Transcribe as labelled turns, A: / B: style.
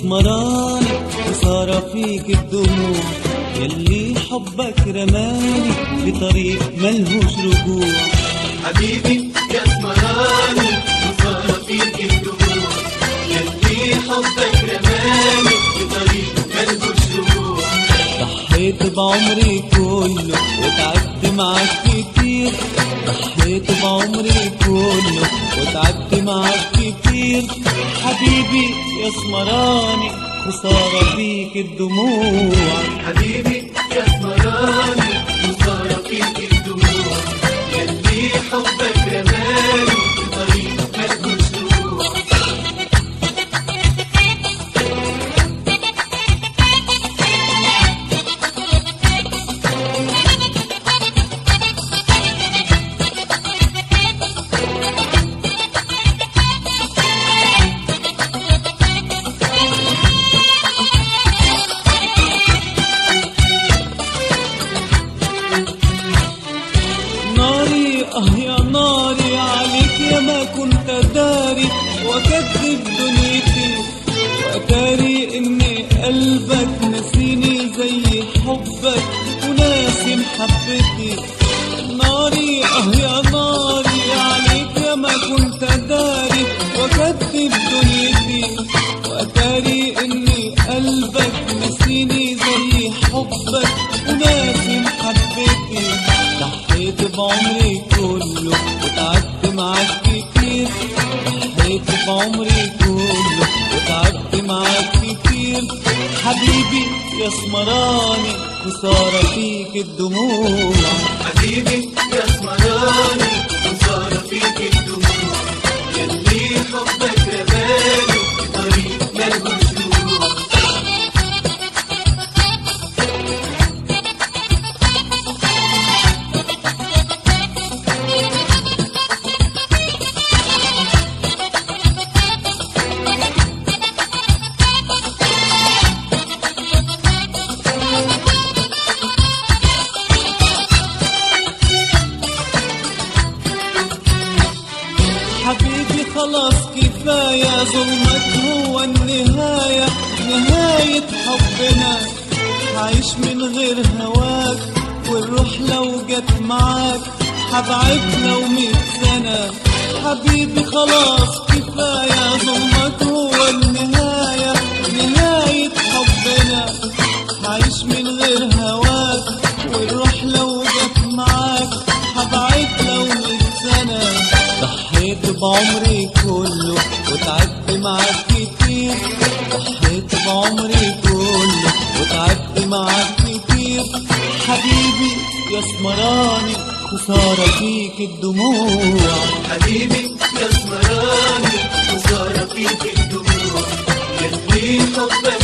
A: اسمراني وصار فيك الدموع، يلي حبك رماني بطريق ملهوش رجوع.
B: حبيبي يا اسمراني وصار فيك الدموع، يلي حبك رماني بطريق ملهوش رجوع.
A: ضحيت بعمري كله وتعبت معك كتير، ضحيت بعمري كله وتعبت معك كتير. حبيبي يا اسمراني وصار فيك الدموع.
B: حبيبي يا اسمراني وصار فيك الدموع، يلي حبك رماني بطريق ملهوش رجوع.
A: يا ناري عليك يا ما كنت داري، وأكذب دنيتي وأتاري إني قلبك نسيني زي حبك وناسي محبتي. ناري يا ناري عليك يا ما كنت داري، وأكذب دنيتي وأتاري إني قلبك نسيني زي حبك وناسي محبتي. ضحيت بعمري كله وتعبت معك كتير، ضحيت بعمري كله وتعبت معك كتير. حبيبي يا اسمراني وصار فيك الدموع.
B: حبيبي يا اسمراني وصار فيك الدموع، يلي حبك رماني بطريق ملهوش رجوع.
A: حبيبي خلاص كفاية، ظلمك هو النهاية، نهاية حبنا. عايش من غير هواك والروح لو جت معاك حبعد لو 100 سنة. حبيبي خلاص كفاية، ظلمك هو النهاية، نهاية حبنا. عايش من غير هواك والروح لو جت معاك حبعد لو 100 سنة. ضحيت بعمري كله وتعبت معك كتير، ضحيت بعمري كله وتعبت معك كتير. حبيبي يا اسمراني وصار فيك الدموع.
B: حبيبي يا اسمراني وصار فيك الدموع، يلي حبك